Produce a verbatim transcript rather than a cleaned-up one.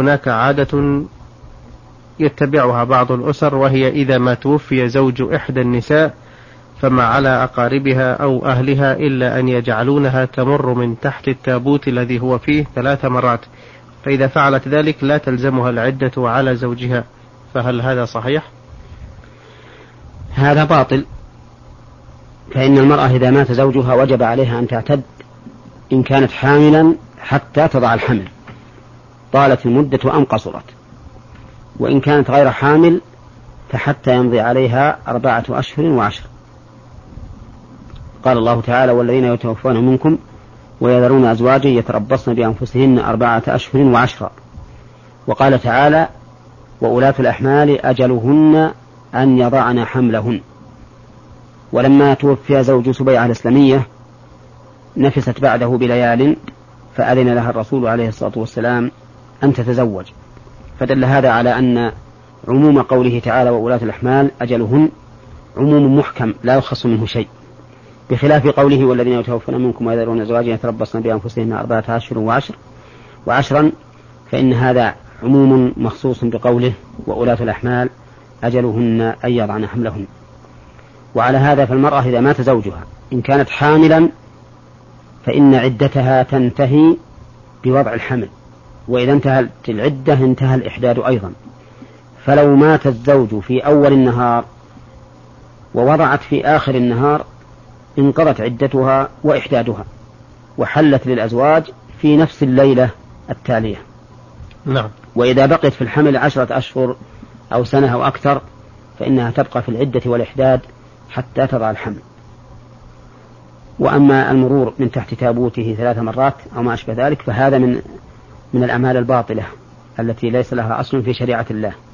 هناك عادة يتبعها بعض الأسر، وهي إذا ما توفي زوج إحدى النساء فما على أقاربها أو أهلها إلا أن يجعلونها تمر من تحت التابوت الذي هو فيه ثلاث مرات، فإذا فعلت ذلك لا تلزمها العدة على زوجها، فهل هذا صحيح؟ هذا باطل، فإن المرأة إذا مات زوجها وجب عليها أن تعتد إن كانت حاملا حتى تضع الحمل، طالت المدة أم قصرت، وإن كانت غير حامل فحتى يمضي عليها أربعة أشهر وعشر. قال الله تعالى: والذين يتوفون منكم ويذرون أزواجا يتربصن بأنفسهن أربعة أشهر وعشرا. وقال تعالى: وأولاة الأحمال أجلهن أن يضعن حملهن. ولما توفي زوج سبيعة الإسلامية نفست بعده بليال، فأذن لها الرسول عليه الصلاة والسلام أن تتزوج، فدل هذا على أن عموم قوله تعالى وأولاة الأحمال أجلهن عموم محكم لا يخص منه شيء، بخلاف قوله والذين يتوفون منكم ويذرون أزواجا يتربصن بأنفسهن أربعة أشهر وعشر وعشرا، فإن هذا عموم مخصوص بقوله وأولاة الأحمال أجلهن أن يضعن حملهن. وعلى هذا فالمرأة إذا مات زوجها إن كانت حاملا فإن عدتها تنتهي بوضع الحمل، وإذا انتهت العدة انتهى الإحداد أيضا. فلو مات الزوج في أول النهار ووضعت في آخر النهار انقضت عدتها وإحدادها، وحلت للأزواج في نفس الليلة التالية. نعم. وإذا بقيت في الحمل عشرة أشهر أو سنة أو أكثر فإنها تبقى في العدة والإحداد حتى تضع الحمل. وأما المرور من تحت تابوته ثلاث مرات أو ما أشبه ذلك فهذا من من الأعمال الباطلة التي ليس لها أصل في شريعة الله.